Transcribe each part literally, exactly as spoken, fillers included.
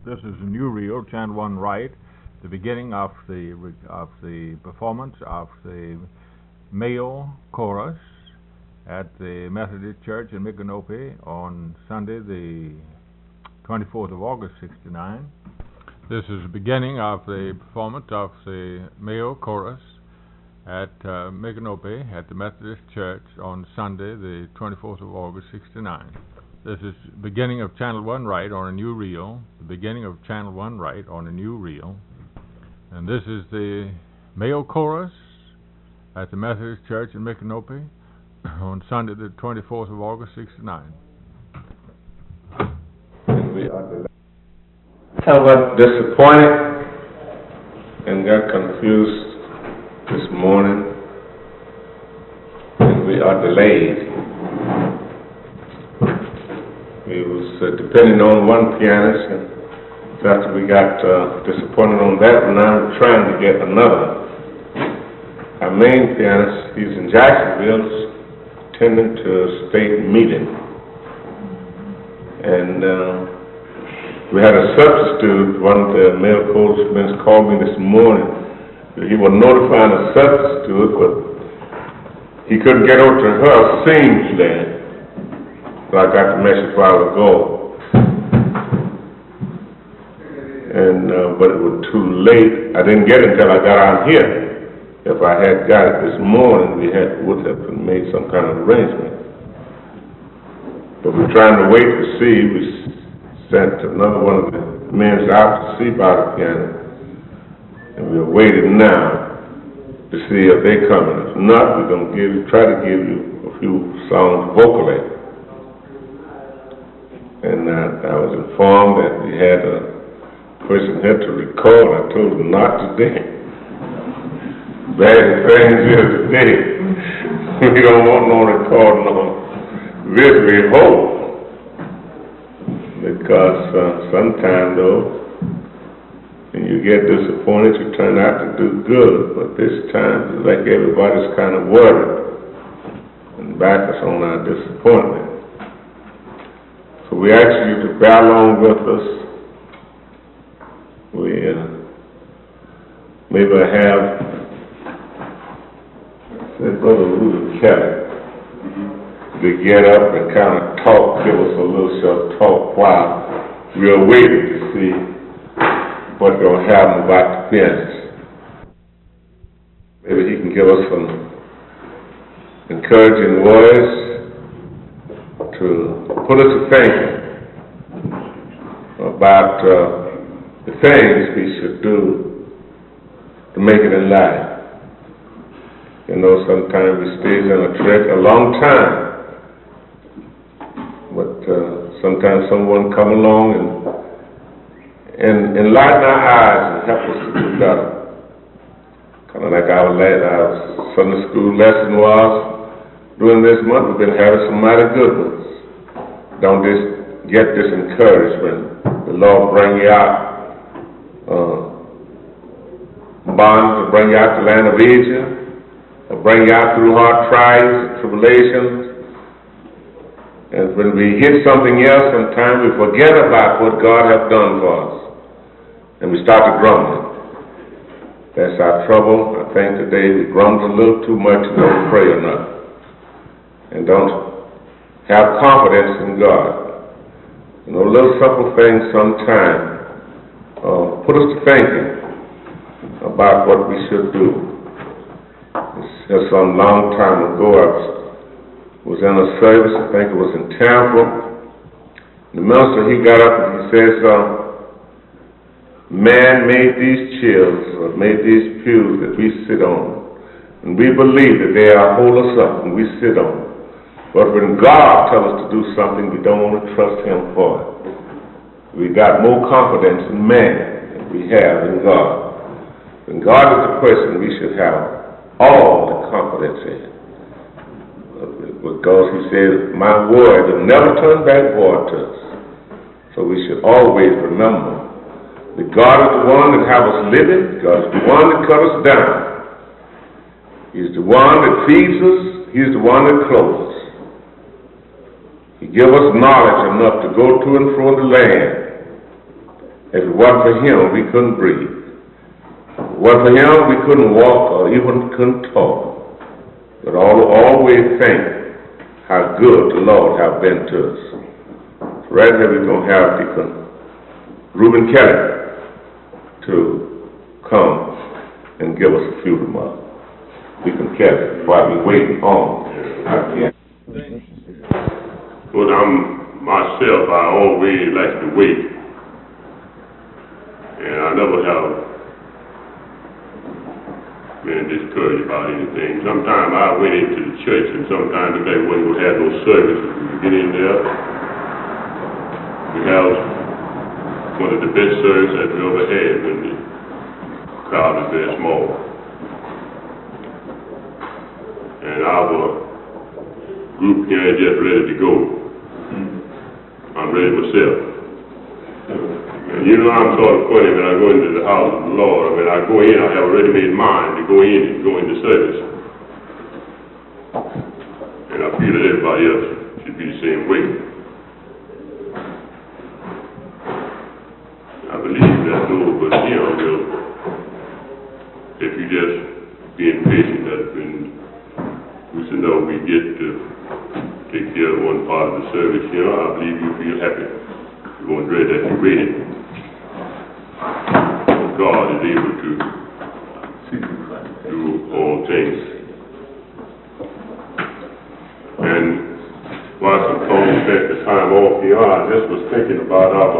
This is a new reel, Channel One Right, the beginning of the of the performance of the male chorus at the Methodist Church in Micanopy on Sunday, the twenty-fourth of August, sixty-nine. This is the beginning of the performance of the male chorus at uh, Micanopy at the Methodist Church on Sunday, the twenty-fourth of August, sixty-nine. This is the beginning of Channel One Right on a new reel, the beginning of Channel One Right on a new reel. And this is the male chorus at the Methodist Church in Micanopy on Sunday, the twenty-fourth of August, sixty-nine. We are somewhat disappointed and got confused this morning, and we are delayed. We was uh, depending on one pianist, and after we got uh, disappointed on that one, I'm trying to get another. Our main pianist, he's in Jacksonville, attending to a state meeting, and uh, we had a substitute. One of the male coachmen called me this morning. He was notifying a substitute, but he couldn't get over to her seamlessly. So I got the message a while ago, and uh, but it was too late. I didn't get it until I got out here. If I had got it this morning, we had would have made some kind of arrangement. But we're trying to wait to see. We sent another one of the men out to see about the piano, and we're waiting now to see if they coming. If not, we're gonna give you, try to give you a few songs vocally. And uh, I was informed that we had a person here to record. I told him not today. Bad things here today. We don't want no recording on this, we hope. Because uh, sometimes, though, when you get disappointed, you turn out to do good. But this time, it's like everybody's kind of worried and back us on our disappointment. So we ask you to bear along with us. We uh, maybe have, said Brother Rudy Kelly, to get up and kind of talk, give us a little short talk while we are waiting to see what's going to happen about the pianist. Maybe he can give us some encouraging words to put us to thinking about uh, the things we should do to make it in life. You know, sometimes we stay in a church a long time, but uh, sometimes someone come along and, and enlighten our eyes and help us to do better. Kind of like our, our Sunday school lesson was, during this month we've been having some mighty good ones. Don't just get discouraged when the Lord bring you out uh, bonds, or bring you out to the land of Egypt, or bring you out through hard trials and tribulations. And when we hit something else, sometimes we forget about what God has done for us, and we start to grumble. That's our trouble. I think today we grumble a little too much and don't pray enough, and don't have confidence in God. You know, little simple things sometimes uh, put us to thinking about what we should do. It's some long time ago, I was, was in a service, I think it was in Tampa. The minister, he got up and he says, uh, man made these chairs, or made these pews that we sit on, and we believe that they are hold us up and we sit on. But when God tells us to do something, we don't want to trust Him for it. We got more confidence in man than we have in God. When God is the person, we should have all the confidence in. Because He says, my word will never turn back void to us. So we should always remember that God is the one that has us living. God is the one that cut us down. He's the one that feeds us. He's the one that clothes us. He gives us knowledge enough to go to and fro the land If it wasn't for him, we couldn't breathe. If it wasn't for him, we couldn't walk or even couldn't talk. But all, always think how good the Lord has been to us. So right here we're going to have Deacon Reuben Kelly to come and give us a few remarks. Deacon Kelly, while we're waiting on. Well, I'm myself, I always like to wait. And I never have been discouraged about anything. Sometimes I went into the church and sometimes the day when we had no service, we would get in there. We have one of the best services that we ever had when the crowd is very small. And our group here is just ready to go. I'm ready myself. And you know, I'm sort of funny when I go into the house of the Lord. When I go in, I have already made mind to go in and go into service. And I feel that everybody else should be the same way. I believe that nobody here will, if you just being patient, that when we should know we get to take care of one part of the service, you know, I believe you'll feel happy. You won't dread that you waited. God is able to do all things. And while some folks spent the time off here, I just was thinking about our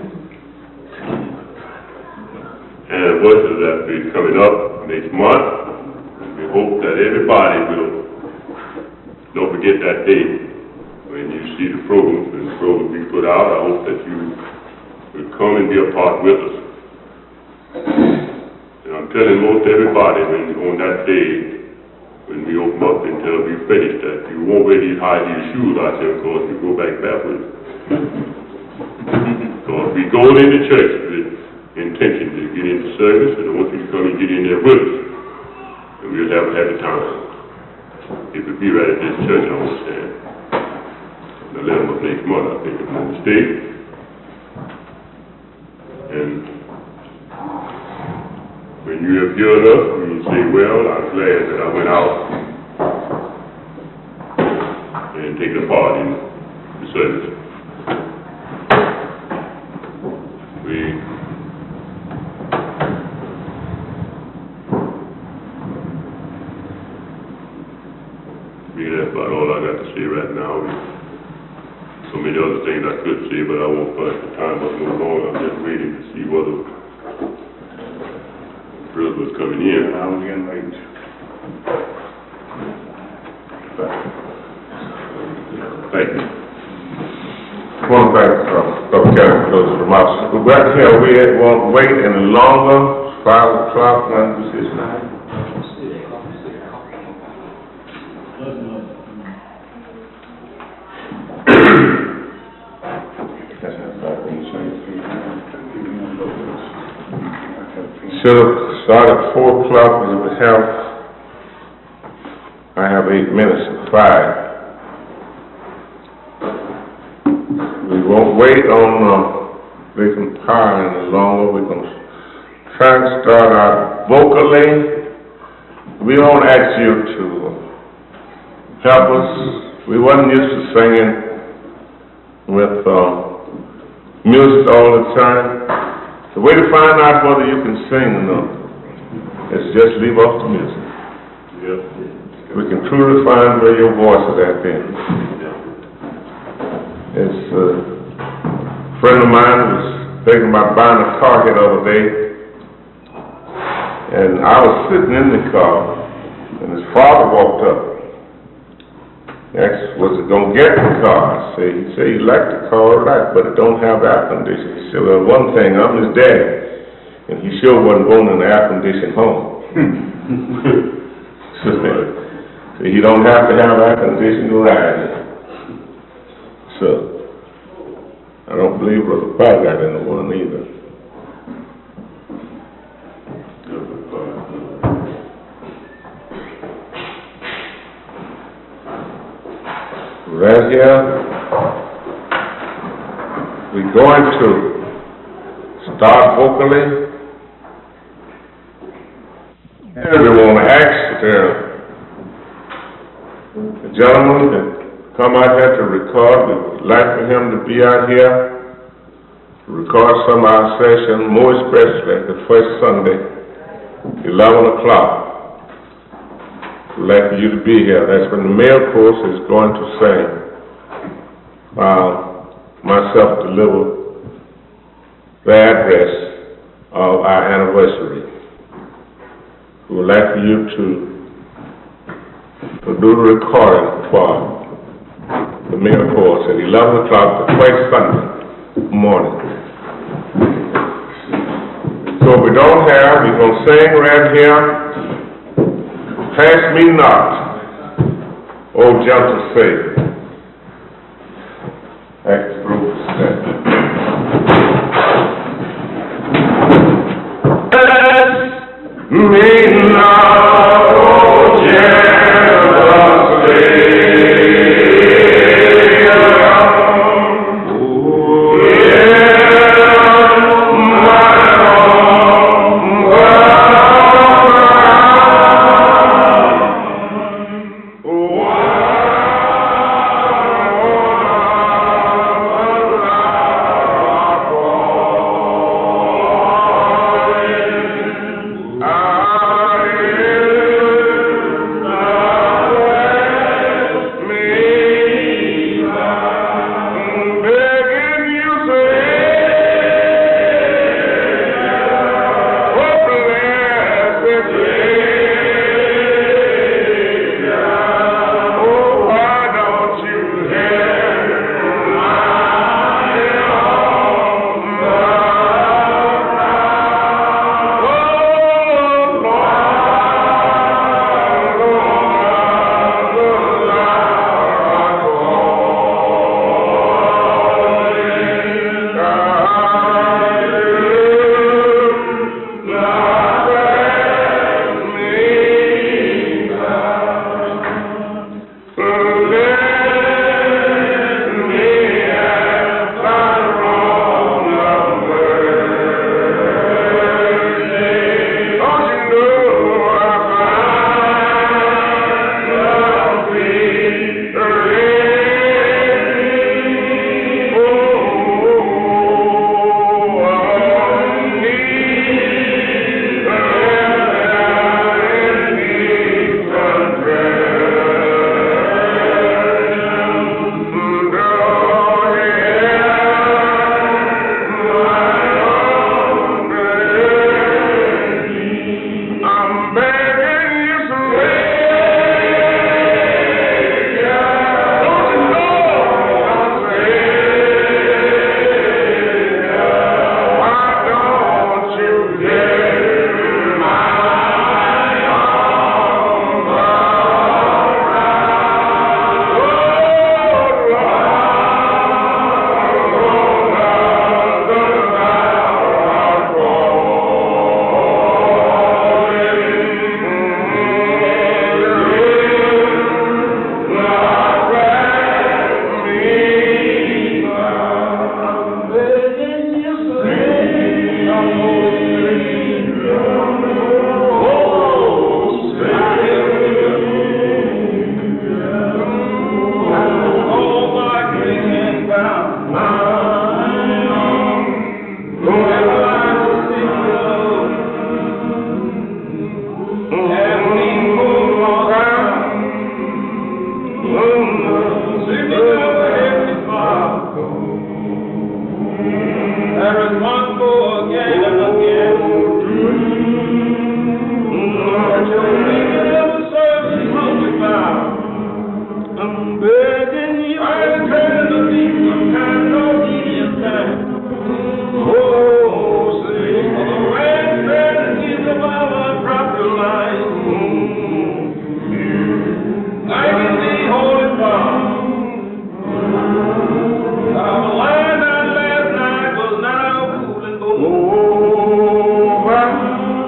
anniversary that is coming up next month. We hope that everybody will don't forget that day. When you see the programs, when the programs we put out, I hope that you will come and be a part with us. And I'm telling most everybody when on that day, when we open up until we finish, that you won't wear these high heel shoes out here because you go back backwards. Because we go into church with intention to get into service, and I want you to come and get in there with us. And we'll have a happy time. If it be right at this church, I understand. The eleventh of next month, I think, if I'm not mistaken. And when you have heard us, you say, well, I'm glad that I went out and taken a part in the service. We That's about all I got to say right now. So many other things I could say, but I won't push the time up no longer. I'm just waiting to see whether brother was coming in. I was getting late. Thank you. I want to thank Doctor Kelly for those remarks. We're back here. We won't wait any longer. Five o'clock, one decision. Should have started at four o'clock, but if it have, I have eight minutes to five. We won't wait on uh, Deacon Power any longer. We're going to try and start out vocally. We don't ask you to help us. We wasn't used to singing with uh, music all the time. The way to find out whether you can sing or not is just leave off the music. Yep. We can truly find where your voice is at then. It's uh, a friend of mine was thinking about buying a car here the other day, and I was sitting in the car, and his father walked up. He asked, was it going to get the car? I said, he said he liked the car all right, but it don't have air conditioning. He said, well, one thing, I'm his daddy, and he sure wasn't going in an air-conditioned home. so, so you don't have to have air-conditioning to ride in. So, I don't believe Brother Pye got in the one either. Right here, we're going to start vocally. And we want to ask the, the gentleman that come out here to record. We would like for him to be out here to record some of our session, more especially the first Sunday, eleven o'clock. We'd like for you to be here. That's when the male chorus is going to sing. While myself deliver the address of our anniversary. We would like for you to, to do the recording for the male chorus at eleven o'clock the first Sunday morning. So if we don't have, we're going to sing right here. Pass me not, O gentle Savior. Acts group said. Pass me not, O gentle Savior. Oh,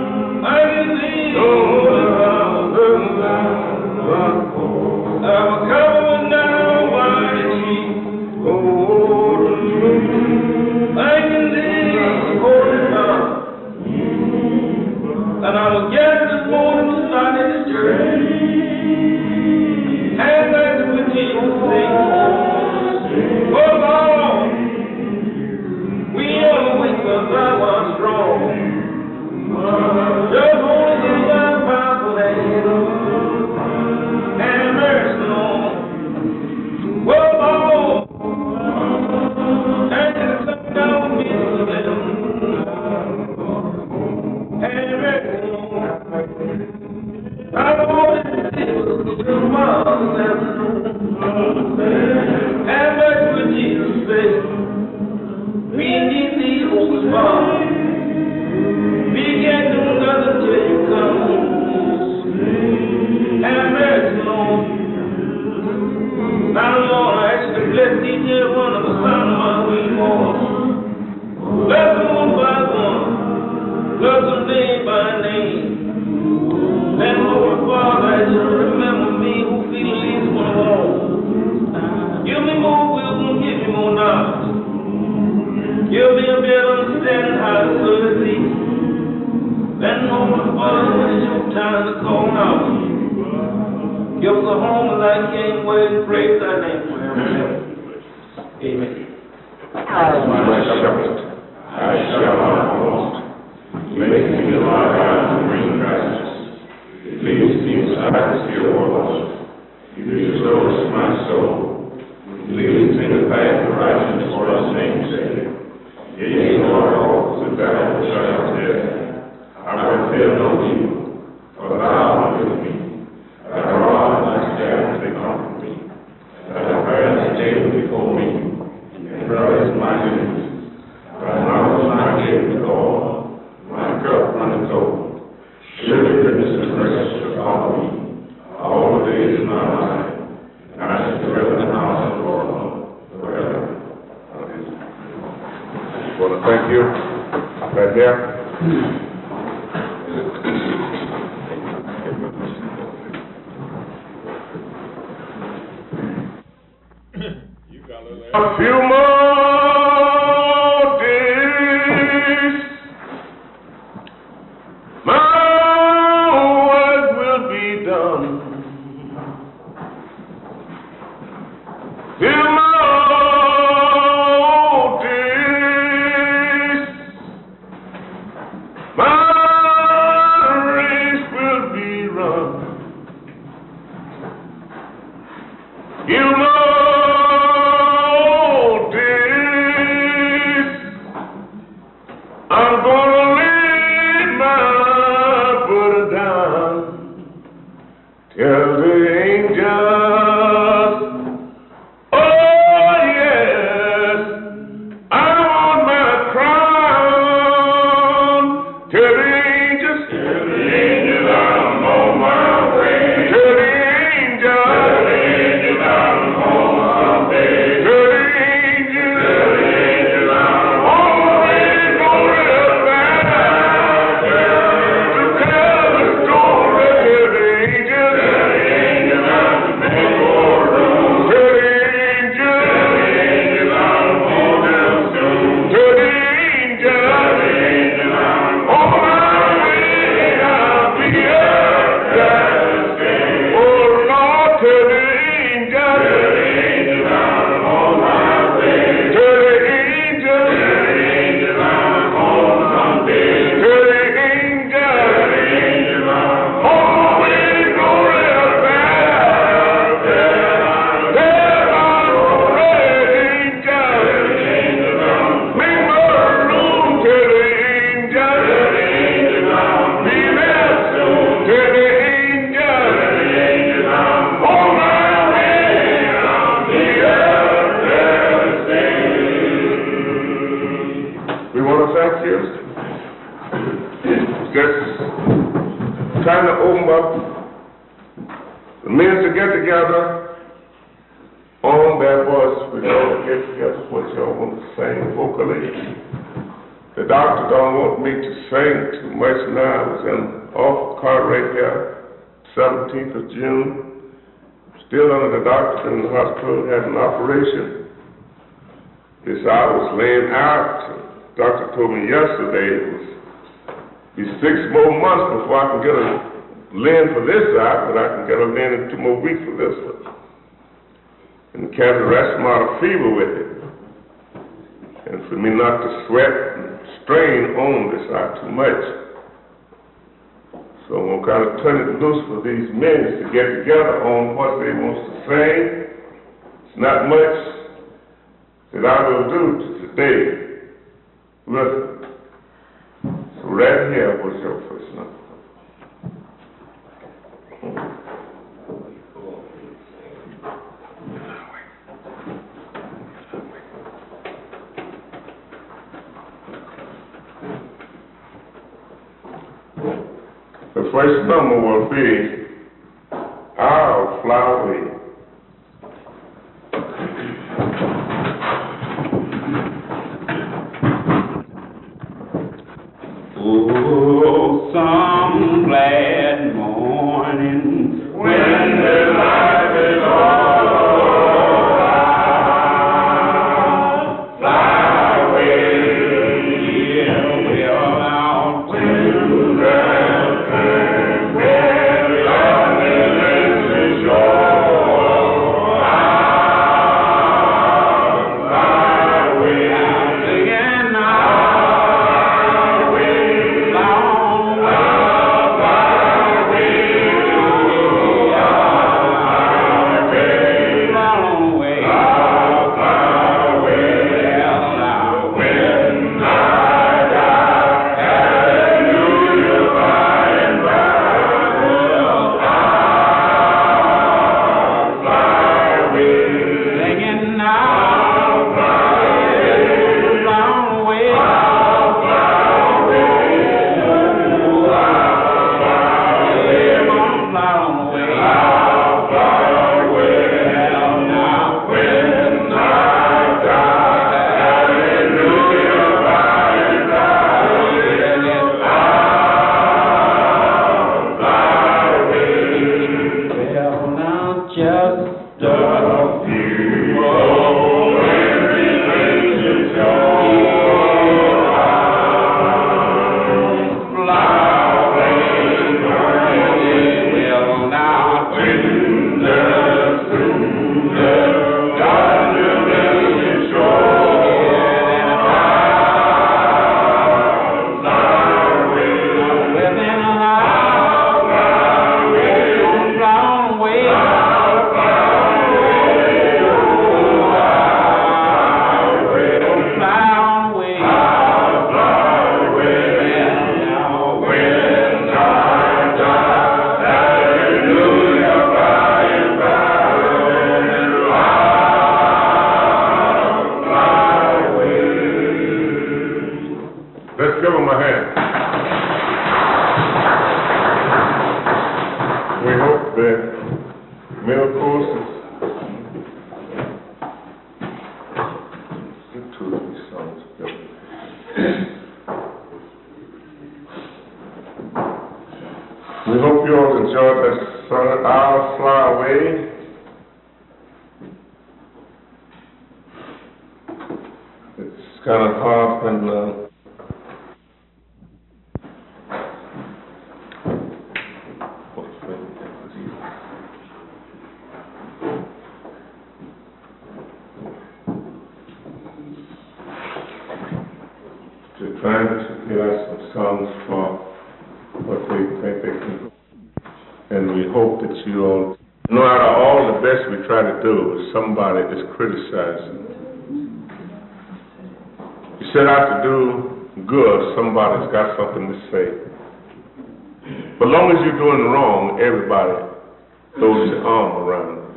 Love them name by name. And Lord Father, as you remember me who feel the least one alone. Give me more wisdom, give me more knowledge. Give me a better understanding how to serve thee. And Lord Father, when it's your time to call out, give us a home as I came where and praise thy name forever. Amen. My shepherd, I shall not want. You make me lie down in green grasses. It leads me beside the still waters. You restore my soul. You lead me in the path of righteousness for thy name's sake. Yea, Lord, all the battle shall death. I will fear no evil, for thou art with me. Thy rod and thy staff, they comfort me. Thou preparest a table before me, and brothers my enemies. Thy mouth is my gate with oil, my cup runneth over. Surely goodness and mercy shall follow me all the days of my life, and I shall dwell in the house of the Lord forever. Amen. I want to thank you right there. A few more days, my work will be done. Few more days, my race will be run. Few more I'm gonna lay my burden down, tell the angels, oh yes, I want my crown, tell the angels, tell the angels I'm on my way, tell the angels, tell the angels I'm on my way, tell the angels, tell the angels I'm on my way. Trying to open up the men to get together on that voice. We don't get together what y'all want to sing vocally. The doctor don't want me to sing too much now. I was in off car right here, seventeenth of June. Still under the doctor in the hospital, had an operation. This I was laying out. The doctor told me yesterday it was be six more months before I can get a lens for this eye, but I can get a lens in two more weeks for this one. And carry the rest amount of fever with it. And for me not to sweat and strain on this eye too much. So I'm going to kind of turn it loose for these men to get together on what they want to say. It's not much that I will do today. Listen. So right here was your first number. The first number will be I'll Fly Away. Oh. give them a hand. We hope that middle course is get two of these songs together. We hope you all enjoyed that song, I'll Fly Away. It's kind of hard when uh, to trying to get us some songs for what they think they can. And we hope that you all, no matter all the best we try to do, if somebody is criticizing. You set out to do good, somebody's got something to say. But long as you're doing wrong, everybody throws their arm around it.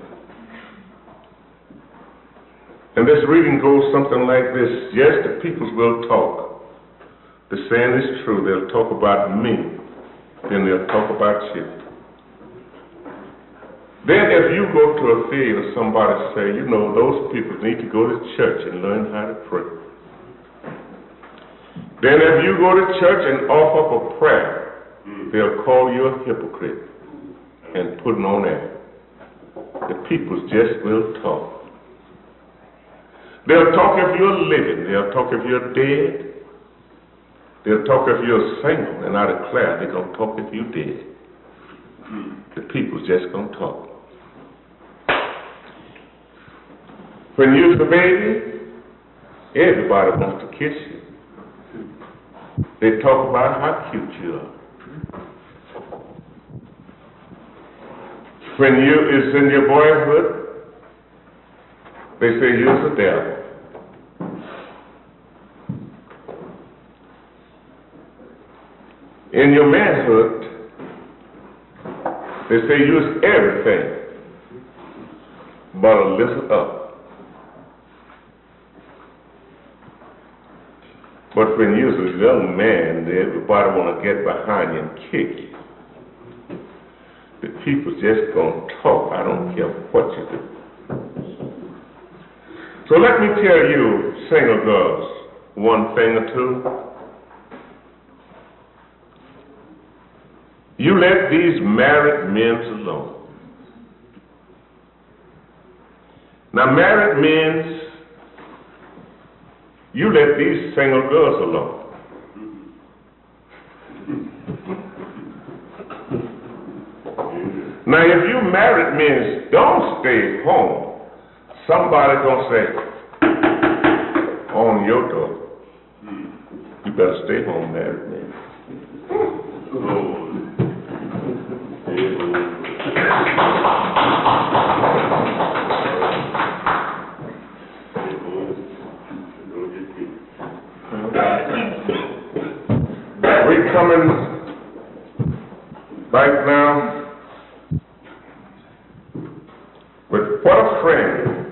And this reading goes something like this. Yes, the peoples will talk. The saying is true. They'll talk about me, then they'll talk about you. Then if you go to a field and somebody say, you know, those people need to go to church and learn how to pray. Then if you go to church and offer up a prayer, they'll call you a hypocrite and put it on air. The people just will talk. They'll talk if you're living. They'll talk if you're dead. They'll talk if you're single, and I declare they're going to talk if you're dead. The people's just going to talk. When you're the baby, everybody wants to kiss you. They talk about how cute you are. When you is in your boyhood, they say you're the devil. In your manhood, they say you're everything but a little up. But when you're a young man, everybody want to get behind you and kick you. The people just gonna talk. I don't care what you do. So let me tell you, single girls, one thing or two. You let these married men alone. Now, married men, you let these single girls alone. Now, if you married men don't stay home, somebody gonna say on your door, you better stay home, married men. We're coming back now with what a friend.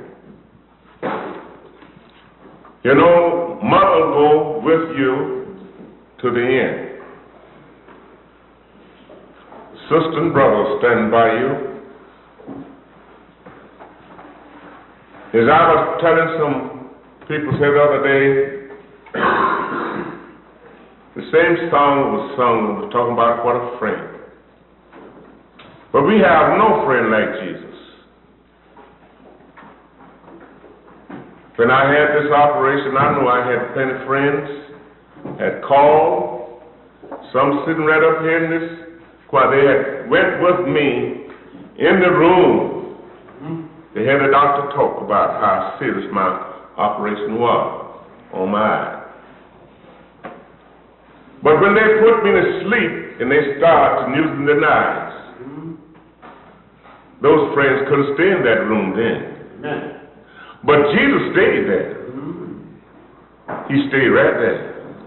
You know, mother will go with you to the end. Sister and brother stand by you. As I was telling some people said the other day, the same song was sung, was talking about what a friend. But we have no friend like Jesus. When I had this operation, I knew I had plenty of friends, had called, some sitting right up here in this, while they had went with me in the room. They had the doctor talk about how serious my operation was on my eye. But when they put me to sleep and they started using the knives, those friends couldn't stay in that room then. But Jesus stayed there. He stayed right there.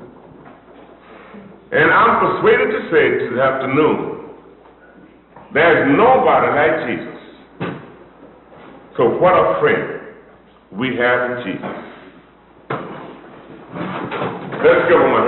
And I'm persuaded to say this afternoon, there's nobody like Jesus. So what a friend we have in Jesus. Let's give him a hand.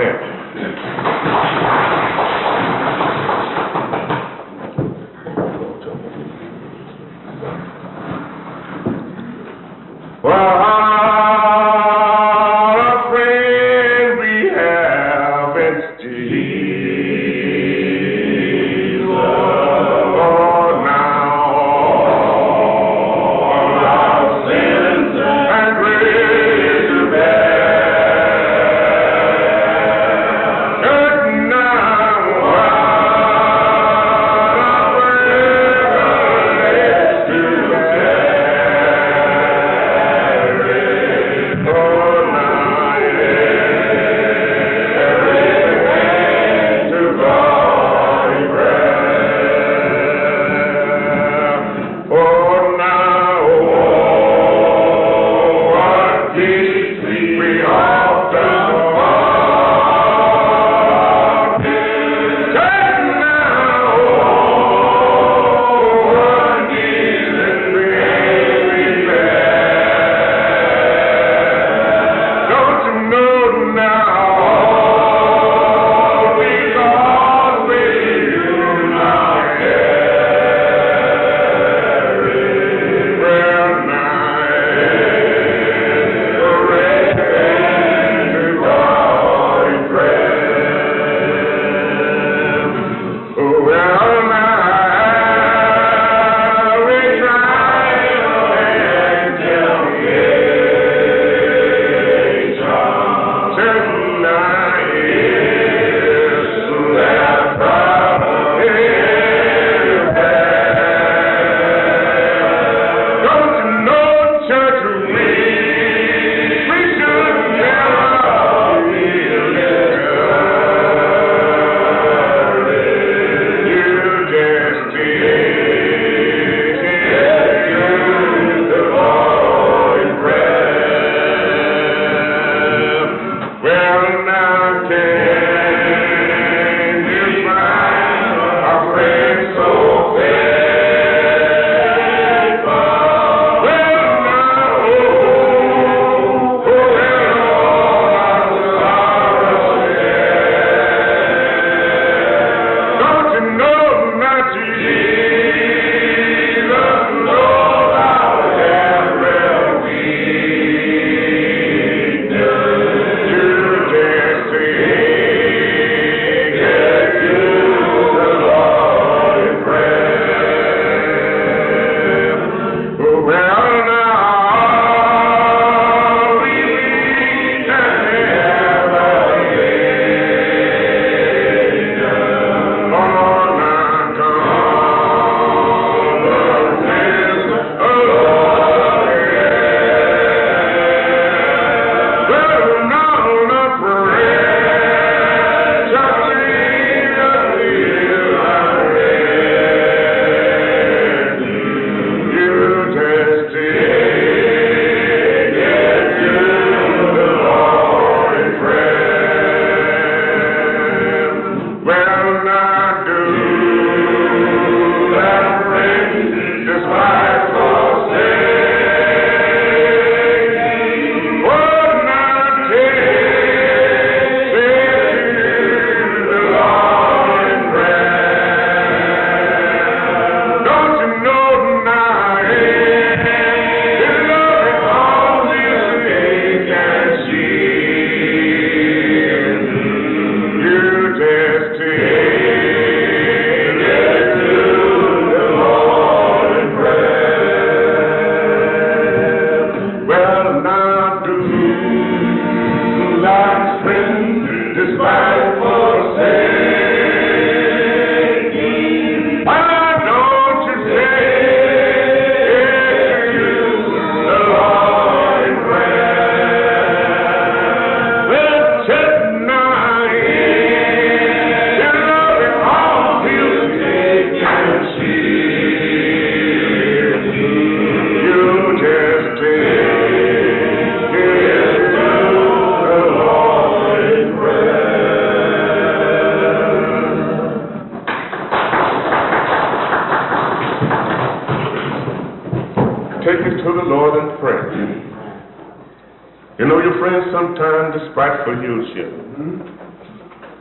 You know, your friends sometimes despiteful use you.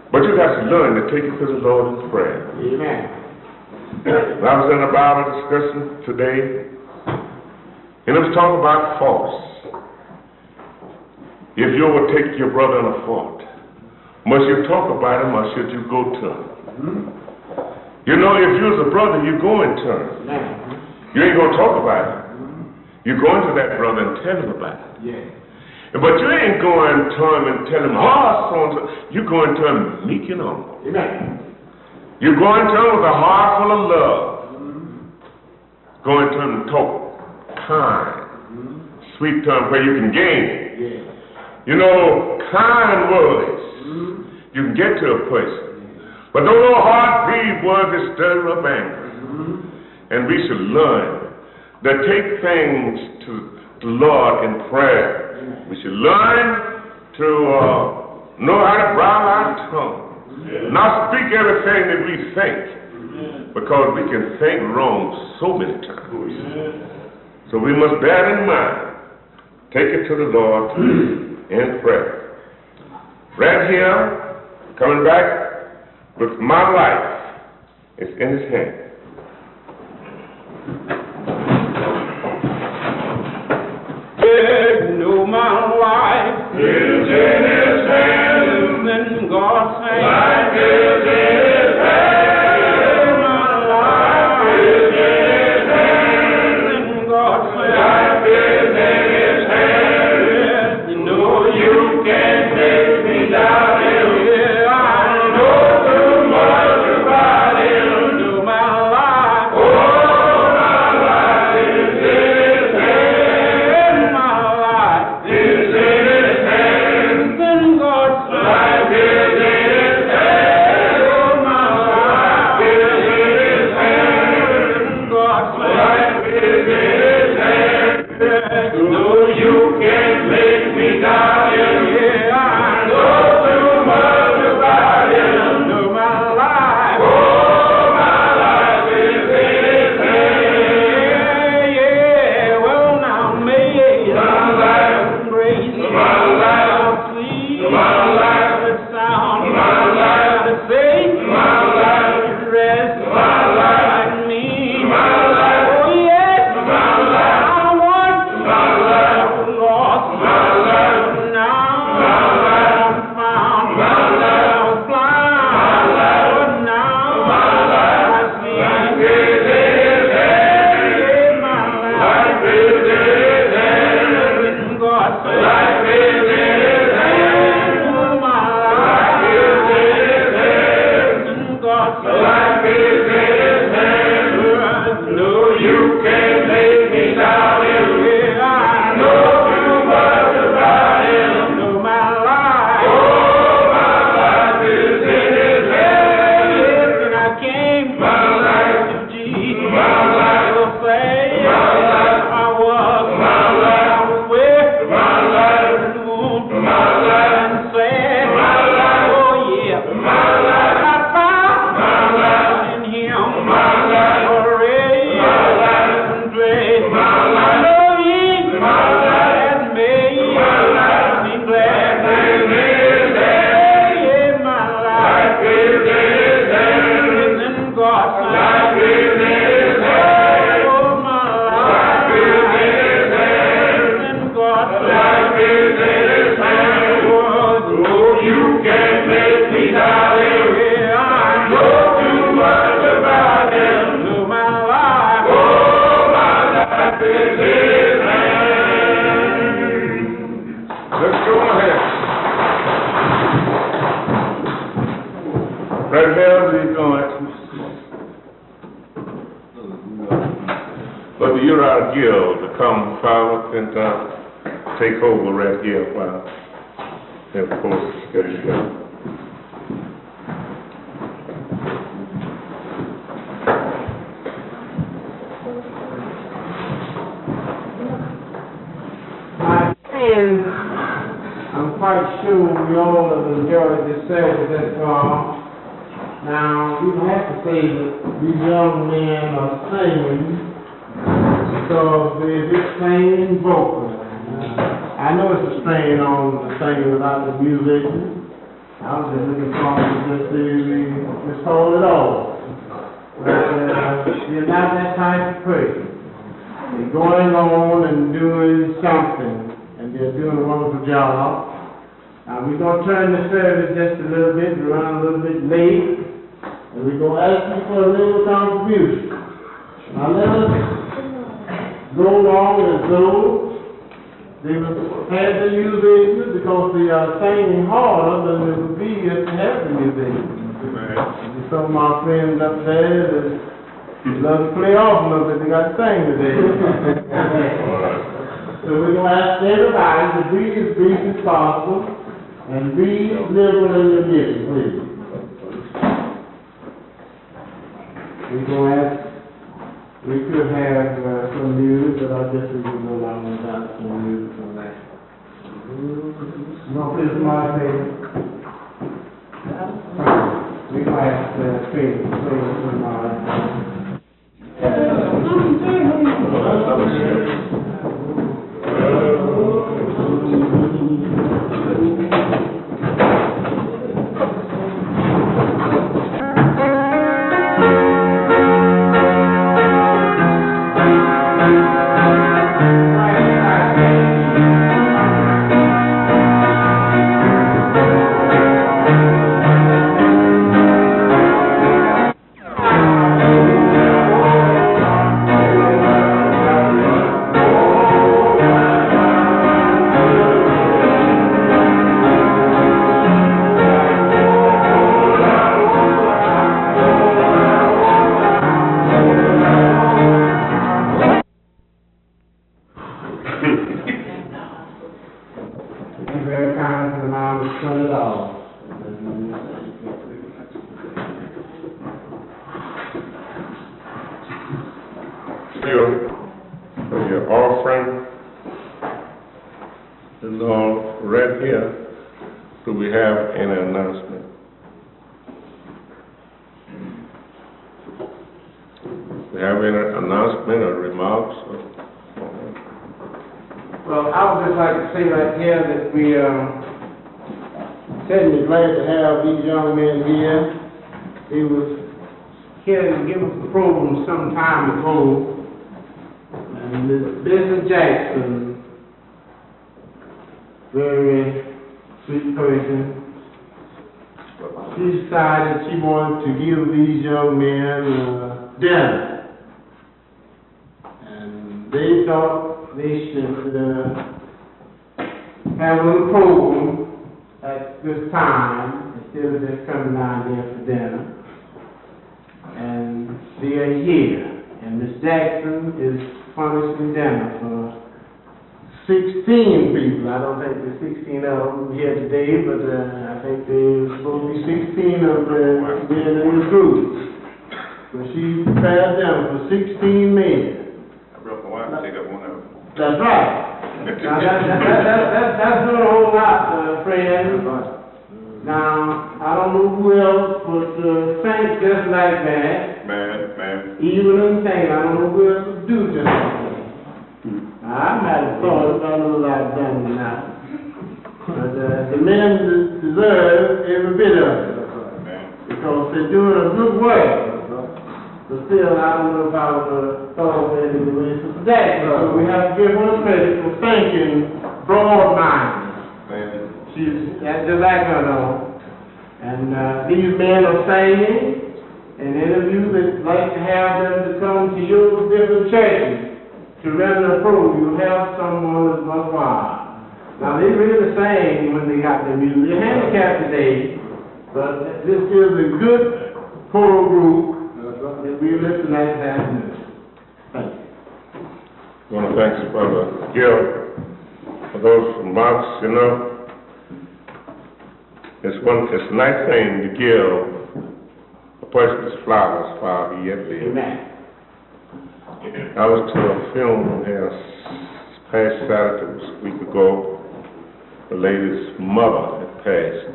But you got to learn to take it to the Lord in prayer. Amen. I was in a Bible discussion today, and it was talking about faults. If you overtake your brother in a fault, must you talk about him or should you go to him? Mm-hmm. You know, if you're a brother, you go and turn. Mm-hmm. You ain't going to talk about him. Mm-hmm. You go into that brother and tell him about it. Yeah. But you ain't going to him and tell him, oh, so and so. You going to him meek and humble. Amen. You're going to him with a heart full of love. Mm-hmm. Going to him and talk kind, mm-hmm. sweet to him where you can gain it. Yeah. You know, kind words, mm-hmm. you can get to a person. Yeah. But those little hard-breathed words that stir up anger. Mm-hmm. And we should learn to take things to the Lord in prayer. We should learn to uh, know how to bridle our tongue. Yeah. Not speak everything that we think. Yeah. Because we can think wrong so many times. Yeah. So we must bear in mind. Take it to the Lord in prayer. Right here, coming back with my life, it's in his hand. No, my life is in his hand, then God's hand. Life is in his hand. My life is in his hand, then God's hand. Life is in his hand. Yes, you know you can't make me doubt him. Yeah, I know too much about him. No, my life, oh, my life is in his hand. My life is in his hand. Then God's life is in his hand. Oh, my life is in his hand. God's life is in his hand. No, you can't make me doubt him. Yeah, I know too much about him. No, my life, oh, my life is in his hand. Yeah, yeah, well now, may my life grace, my life sweet, my life sound, my life safe, my life rest, my life me, my life, oh yes, my life I want, my life lost, my life now, my life found, my life blind, my life now, my life I see. Life is in his hand. Yeah, my life is in his hand. God's life is in his hand. Oh, my life is in his hand. God's life is in his hand. No, you can't make me doubt him. Yeah, I know too much about him. No, my life, oh, my life is in his hand. Yes, and I came, my life to Jesus. My life will say, my life I was, my life was with, my life moved, my life sad, my life, oh yeah, my life I found, my life in him, my life already, my life in grace, my life I know ye, my life has made, my life be glad, in his hand, yeah, my life is in his hand, in God's life is in his hand, oh my life is in his hand, in God's life is in his hand, oh you can't make me doubt him, yeah I know too much about him, no my life, oh my life is in his hand. Let's go ahead. Right here, we're going. But you're our guild to come forward and uh, take over right here while they, of course, get it done. And I'm quite sure we all have enjoyed this service thus far. Now, you don't have to say that these young men are singing because they're just singing vocal. Uh, I know it's a strain on the singing without the musician, I was just looking forward to just to just hold it all. But uh, you're not that type of person. You're going on and doing something, and you're doing a wonderful job. Now we're gonna turn the service just a little bit, we're running a little bit late, and we're gonna ask you for a little contribution. Now let us go along as though they had the musicians, because they are singing harder than it would be if they had the musicians. And some of my friends up there that love to play off a little bit, they got to sing today. So we're going to ask everybody to be as brief as possible and be liberal in your giving, please. We're going to ask, we could have uh, some music, but I guess we can go along without some music from that. You want to play some more, baby? We might have to play some more. Some time ago, and Missus Jackson, very sweet person, she decided she wanted to give these young men uh, dinner, and they thought they should uh, have a little program at this time instead of just coming down there for dinner. And they are here, and Miss Jackson is furnishing dinner for sixteen people. I don't think there's sixteen of them here today, but uh, I think there's supposed to be sixteen of them being in the group. So she prepared dinner for sixteen men. I brought my wife to take up one of them. That's right. Now, that, that, that, that, that, that's doing a whole lot, uh, friends. Now, I don't know who else would uh, think just like that. Man, man. Even in thing, I don't know who else would do just like that. Now, I might have thought about a little like that now. But uh, the men deserve every bit of it. Because they're doing a good work. But still, I don't know if I would have thought of it in the way of that. So we have to give her credit for thinking broad-minded. She's that's just like her though. And uh, these men are singing and interviews that like to have them to come to your different churches to render a program. You have someone that's worthwhile. Now they really sing when they got their music. They're handicapped today, but this is a good choral group that we listen at this afternoon. Thank you. I want to thank Brother Gil for those remarks, you know. It's one. It's a nice thing to give a person his flowers while he yet lives. Amen. I was to a funeral here past Saturday, it was a week ago. The lady's mother had passed,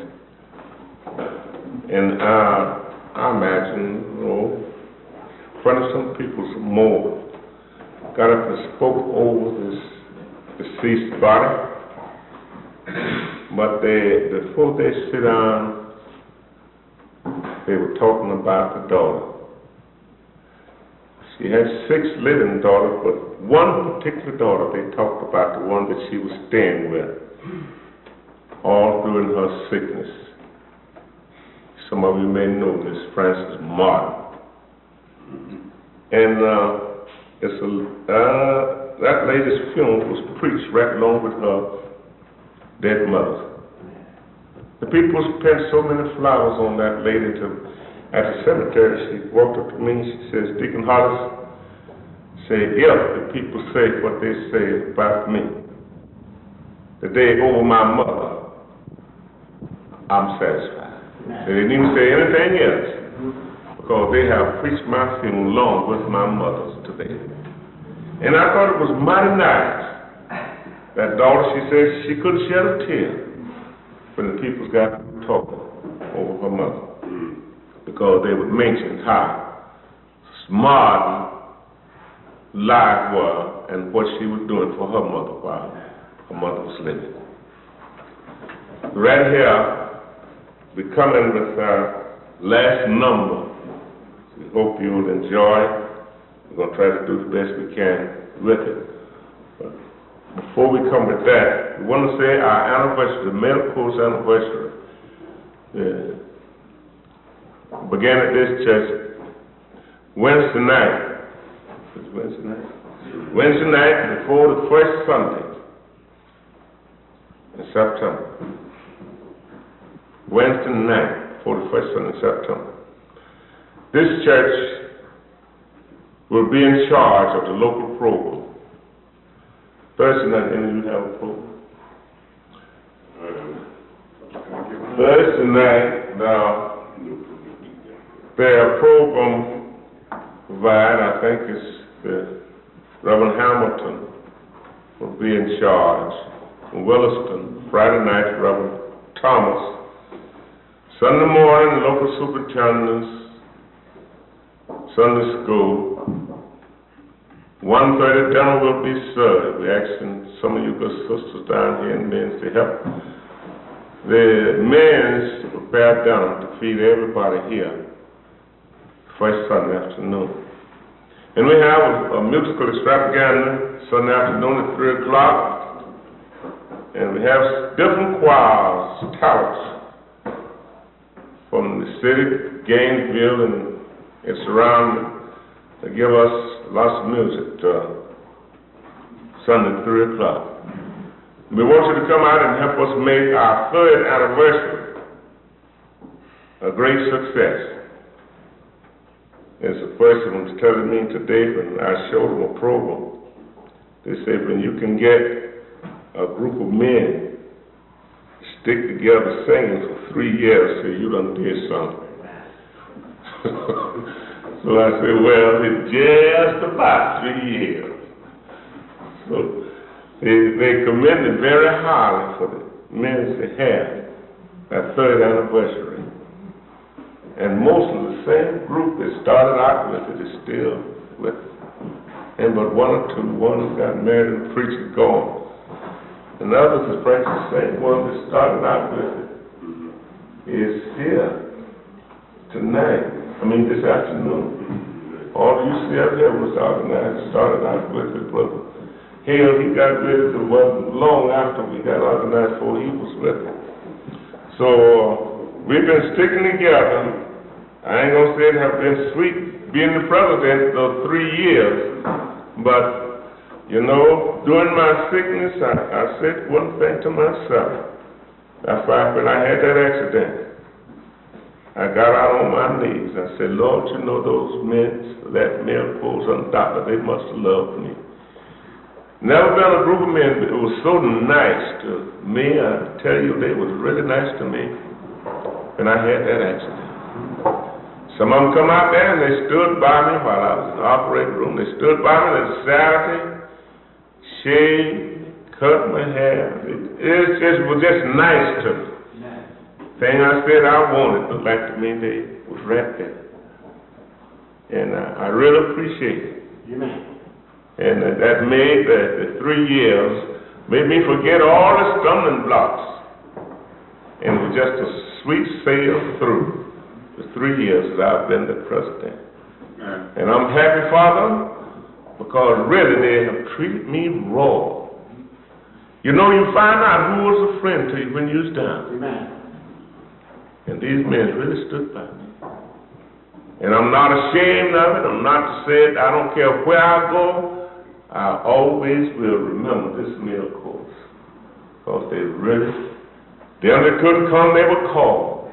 and uh, I imagine, you know, in front of some people, some more got up and spoke over this deceased body. But they, before they sit down, they were talking about the daughter. She had six living daughters, but one particular daughter, they talked about the one that she was staying with all through in her sickness. Some of you may know Miss Frances Martin. And uh, it's a, uh, that lady's funeral was preached right along with her dead mother. The people spent so many flowers on that lady to, at the cemetery. She walked up to me and she says, Deacon Hollis, say, if the people say what they say about me, the day over my mother, I'm satisfied. They didn't even say anything else, because they have preached my funeral along with my mother's today. And I thought it was mighty nice. That daughter, she said she couldn't shed a tear when the people got talking over her mother, because they would mention how smart life was and what she was doing for her mother while her mother was living. Right here, we're coming with our last number. We hope you'll enjoy it. We're going to try to do the best we can with it. But before we come with that, we want to say our anniversary, the male course anniversary, yeah, began at this church Wednesday night. It's Wednesday night? Wednesday night before the first Sunday in September. Wednesday night before the first Sunday in September. This church will be in charge of the local program. Thursday night, any of you have a program? Thursday night, now, their program provide, I think it's the Reverend Hamilton will be in charge. In Williston, Friday night, Reverend Thomas. Sunday morning, the local superintendents, Sunday school. one thirty dinner will be served. We're asking some of you good sisters down here in men's to help the men's to prepare dinner to feed everybody here first Sunday afternoon. And we have a, a musical extravaganza Sunday afternoon at three o'clock. And we have different choirs, talents from the city, Gainesville, and its surrounding to give us lots of music uh, Sunday at three o'clock. We want you to come out and help us make our third anniversary a great success. As a person was telling me today when I showed them a program, they said when you can get a group of men stick together singing for three years, say you done did something. So I said, well, it's just about three years. So they, they commended very highly for the men to have that third anniversary. And most of the same group that started out with it is still with it. And but one or two, one got married and preacher gone. And others, as Frank was saying, one that started out with it is here tonight. I mean, this afternoon. All you see up here was organized, started out with it, brother. Hale, he got with it, it wasn't long after we got organized for he was with it. So, uh, we've been sticking together. I ain't gonna say it have been sweet being the president those three years, but, you know, during my sickness, I, I said one thing to myself. That's why when I had that accident, I got out on my knees. I said, Lord, you know those men, that male pulls on doctor, they must have loved me. Never been a group of men that was so nice to me. I tell you, they was really nice to me when I had that accident. Some of them come out there and they stood by me while I was in the operating room. They stood by me that Saturday, shaved, cut my hair. It, it just was just nice to me. Thing I said I wanted looked like to me they was right there. And uh, I really appreciate it. Amen. And uh, that made the, the three years, made me forget all the stumbling blocks and it was just a sweet sail through the three years that I've been the president. And I'm happy, Father, because really they have treated me raw. You know, you find out who was a friend to you when you was down. And these men really stood by me. And I'm not ashamed of it. I'm not to say it. I don't care where I go. I always will remember this meal course. Because they really, them that couldn't come, they would call.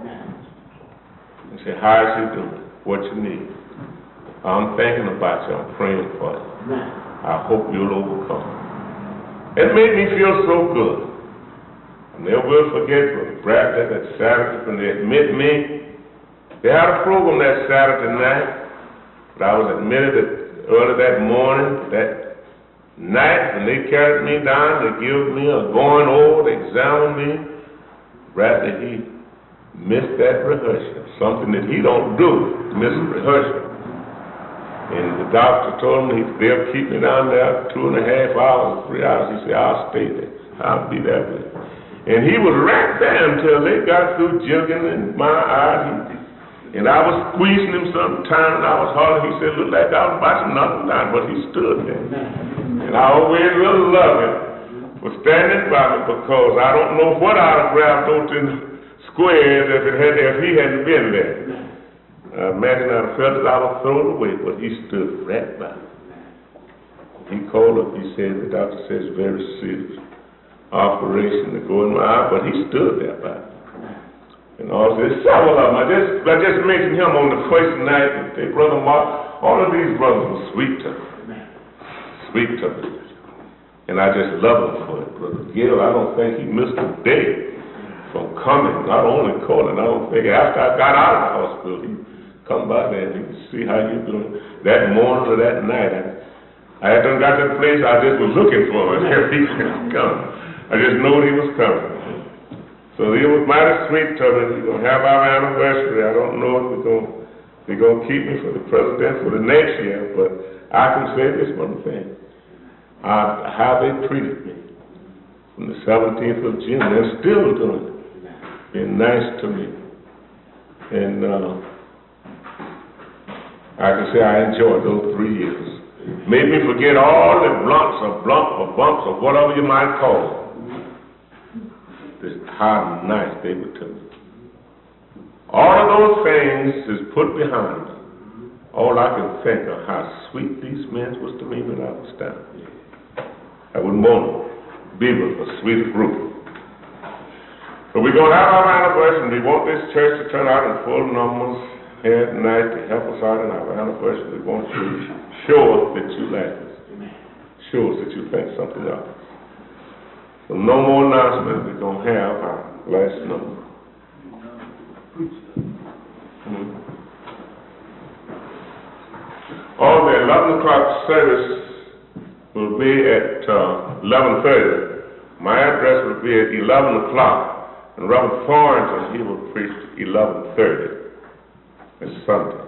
And say, how is you doing? What you need? I'm thinking about you. I'm praying for you. I hope you'll overcome. It made me feel so good. I never will forget when Bradley that Saturday when they admitted me. They had a program that Saturday night, but I was admitted that early that morning, that night when they carried me down, they gave me a going over, they examined me. Bradley, he missed that rehearsal, something that he don't do, miss a rehearsal. And the doctor told me they'll keep me down there two and a half hours, three hours. He said, I'll stay there. I'll be there with you. And he was right there until they got through jugging in my eyes. And I was squeezing him sometime, and I was hollering. He said, looked like I was about to knock him down, but he stood there. And I always really love him for standing by me, because I don't know what I'd have grabbed those in squares if, it had, if he hadn't been there. Uh, imagine I felt that I was thrown away, but he stood right by me. He called up, he said, the doctor says it's very serious operation to go in my eye, but he stood there by me. And all this, several of them, I just, I just mentioned him on the first night, and they, Brother Mark, all of these brothers were sweet to me. Sweet to me. And I just love him for it. Brother Gil, I don't think he missed a day from coming, not only calling, I don't think, after I got out of the hospital, he come by there and he could see how you doing that morning or that night. I, I had done got to the place, I just was looking for him, if he could come. I just knew he was coming. So he was mighty sweet to me. We're going to have our anniversary. I don't know if we're going they're going to keep me for the president for the next year, but I can say this one thing. Uh, how they treated me from the seventeenth of June, they're still doing it. Being nice to me. And uh, I can say I enjoyed those three years. Made me forget all the blunts or blumps or bumps or whatever you might call it. Just how nice they were to me. All of those things is put behind me. All I can think of how sweet these men was to me when I was down here. I wouldn't want to be with a sweeter group. But we're going to have our anniversary. We want this church to turn out in full numbers here tonight to help us out in our anniversary. We want you to show us that you like us. Show us that you think something of us. So no more announcements. We're going to have our last number. Hmm. Oh, the eleven o'clock service will be at uh, eleven thirty. My address will be at eleven o'clock. And Robert Thornton, he will preach at eleven thirty. It's Sunday.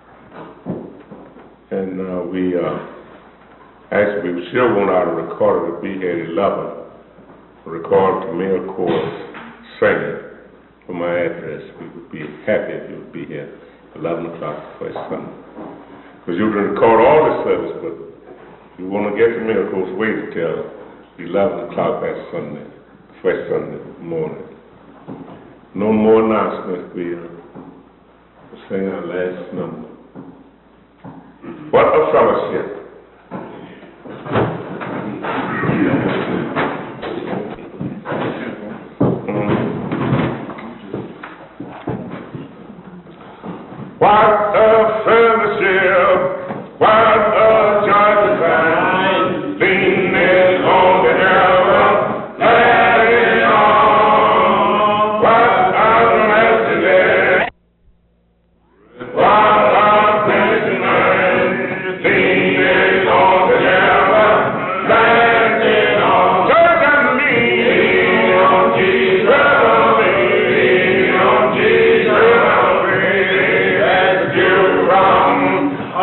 And uh, we uh, actually we sure want our recorder to be here at eleven. Record Camille Course singing for my address. We would be happy if you would be here at eleven o'clock the first Sunday. Because you can record all the service, but if you want to get Camille Course, wait until eleven o'clock that Sunday, first Sunday morning. No more announcements. We uh, will sing our last number. What a fellowship. What a fellowship, what a joy to find, leaning on the arrow, carrying on. What a blessed day, what a prisoner, leaning on the arrow, carrying on. Church and leaning on Jesus, leaning on Jesus.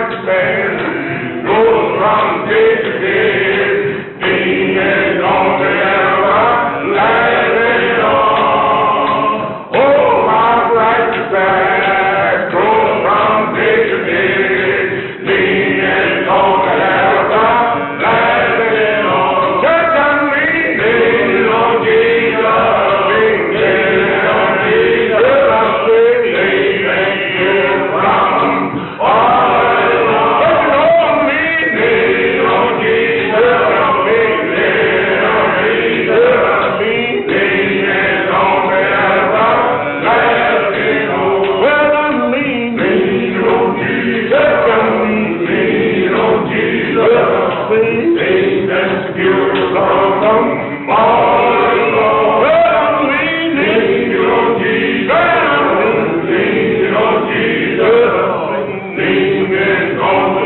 right band goes from day to day, singing on the everlasting on. Oh, my right band goes from day to day, singing on the everlasting on. Just on me, lean on Jesus, lean on Jesus, lean from all along. Just on me, lean on Jesus, lean on Jesus, lean on the everlasting on. Well, I mean, lean on Jesus, lean on Jesus, lean and secure from all along. Well, I mean, lean on Jesus, lean on Jesus, lean on the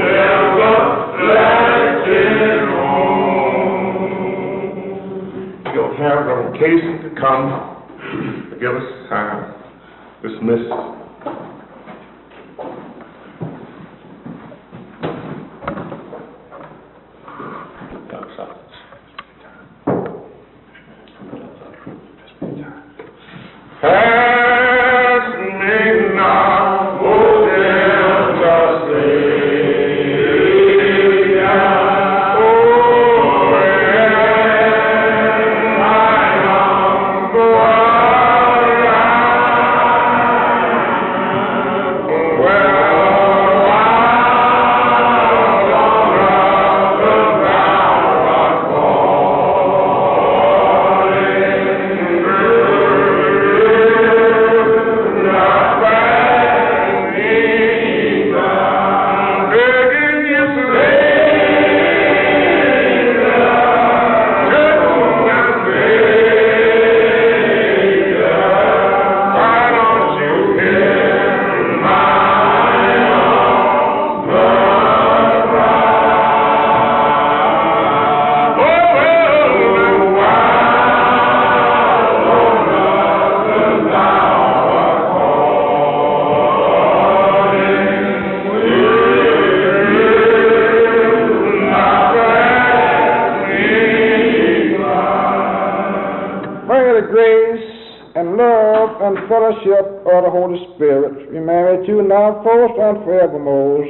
everlasting on. You'll have Reverend Casey to come to give us uh, this message. Pass me not, O ever Savior, oh, when I am blind, well, May the grace and love and fellowship of the Holy Spirit be married to now, first and forevermore.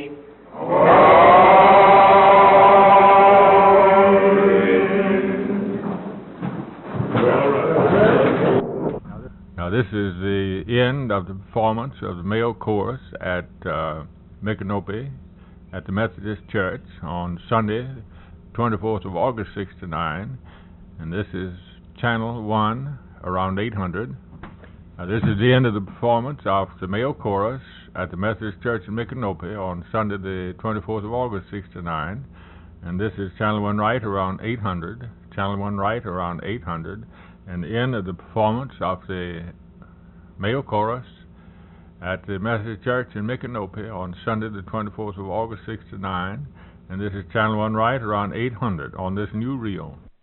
Now this is the end of the performance of the male chorus at uh, Micanopy at the Methodist Church on Sunday, twenty-fourth of August, sixty-nine, and this is Channel one, around eight hundred. Now this is the end of the performance of the male chorus at the Methodist Church in Micanopy on Sunday, the twenty-fourth of August, sixty-nine, and this is Channel one right around eight hundred, Channel one right around eight hundred, and the end of the performance of the male chorus at the Methodist Church in Micanopy on Sunday, the twenty-fourth of August, sixty-nine, and this is Channel one right around eight hundred on this new reel.